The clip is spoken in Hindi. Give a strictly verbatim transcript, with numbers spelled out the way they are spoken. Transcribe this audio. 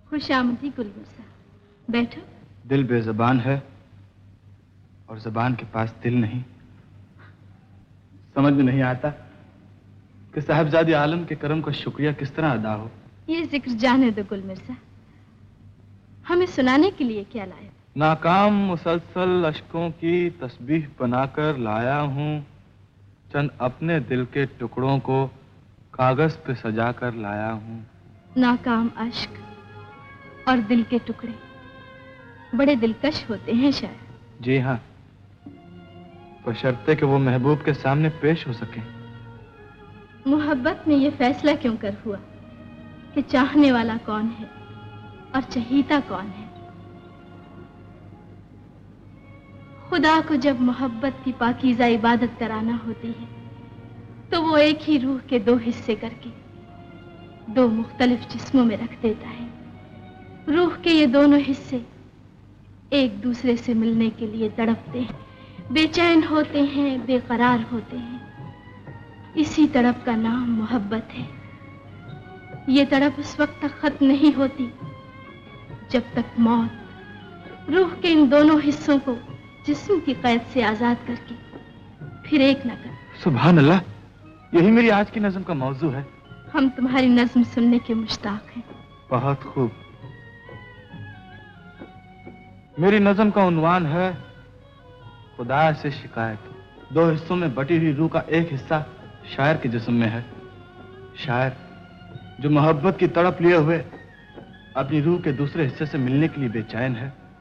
खुशामदी गुल मिर्जा, बैठो। दिल बेज़बान है और ज़बान के पास दिल नहीं। समझ में नहीं आता कि साहिबजादे आलम के करम का शुक्रिया किस तरह अदा हो। ये जिक्र जाने दो गुल मिर्जा, हमें सुनाने के लिए क्या लाए? नाकाम मुसलसल अश्कों की तस्बीह बनाकर लाया हूँ, चंद अपने दिल के टुकड़ों को कागज पे सजा कर लाया हूँ। नाकाम अश्क और दिल के टुकड़े बड़े दिलकश होते हैं शायद। जी हाँ, बशर्ते कि वो महबूब के सामने पेश हो सके। मोहब्बत में ये फैसला क्यों कर हुआ कि चाहने वाला कौन है और चहीता कौन है? खुदा को जब मोहब्बत की पाकीज़ा इबादत कराना होती है तो वो एक ही रूह के दो हिस्से करके दो मुख्तलिफ जिस्मों में रख देता है। रूह के ये दोनों हिस्से एक दूसरे से मिलने के लिए तड़पते हैं, बेचैन होते हैं, बेकरार होते हैं। इसी तड़प का नाम मोहब्बत है। ये तड़प उस वक्त तक खत्म नहीं होती जब तक मौत रूह के इन दोनों हिस्सों को जिस्म की कैद से आजाद करके फिर एक न कर। सुभान अल्लाह, यही मेरी आज की नज़्म का मौजू है। हम तुम्हारी नज़्म सुनने के मुश्ताक हैं। बहुत खूब। मेरी नज़्म का उन्वान है खुदा से शिकायत। दो हिस्सों में बटी हुई रूह का एक हिस्सा शायर के जिस्म में है। शायर जो मोहब्बत की तड़प लिए हुए अपनी रूह के दूसरे हिस्से से मिलने के लिए बेचैन है।